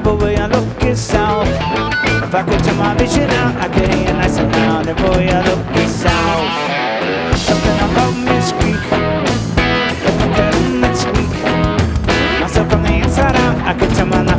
but boy, I look it south. If I could turn my vision out, I could hear nice and loud. And boy, I look it south. Something about Miss Creek, if I tell them it's weak. Myself from the inside out, I could turn my